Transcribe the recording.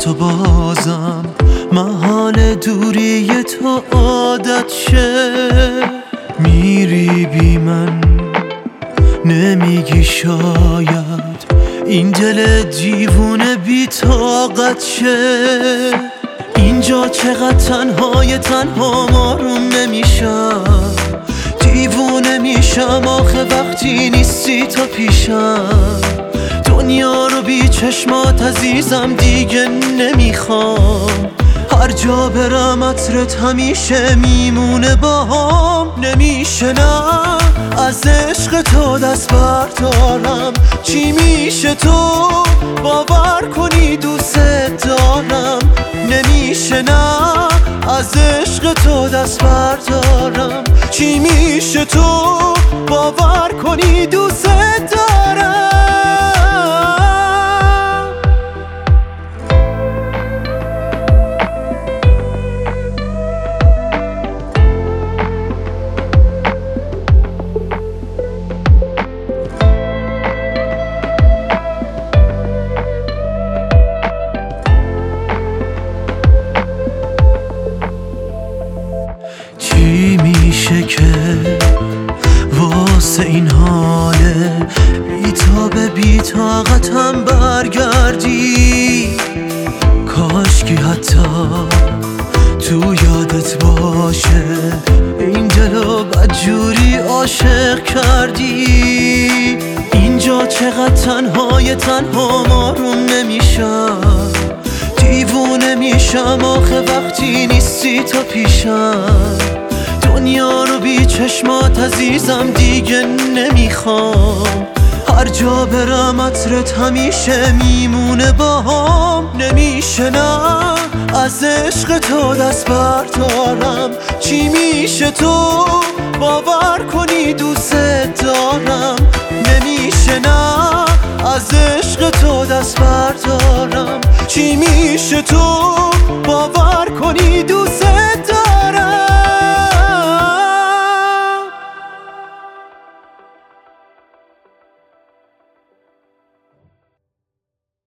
تو بازم محال دوری تو عادت شه. میری بی من نمیگی شاید این دل دیوونه بی طاقت شه. اینجا چقدر تنها ماروم نمیشم، دیوونه میشم آخه وقتی نیستی تو پیشم. دنیا رو بی چشمات عزیزم دیگه نمیخوام، هر جا برم عطرت همیشه میمونه باهام. نمیشه نه از عشق تو دست بردارم، چی میشه تو باور کنی دوست دارم. نمیشه نه از عشق تو دست بردارم، چی میشه تو باور کنی دوست دارم. چی میشه که واسه این حاله بی طاقتم برگردی؟ کاشکی حتی تو یادت باشه این دلو بدجوری عاشق کردی. اینجا چقدر تنها ماروم نمیشم، دیوونه میشم آخه وقتی نیستی تو پیشم. دنیا رو بی چشمات عزیزم دیگه نمیخوام، هر جا برم عطرت همیشه میمونه باهام. نمیشه نه از عشق تو دست بردارم، چی میشه تو باور کنی دوست دارم. نمیشه نه از عشق تو دست بردارم، چی میشه تو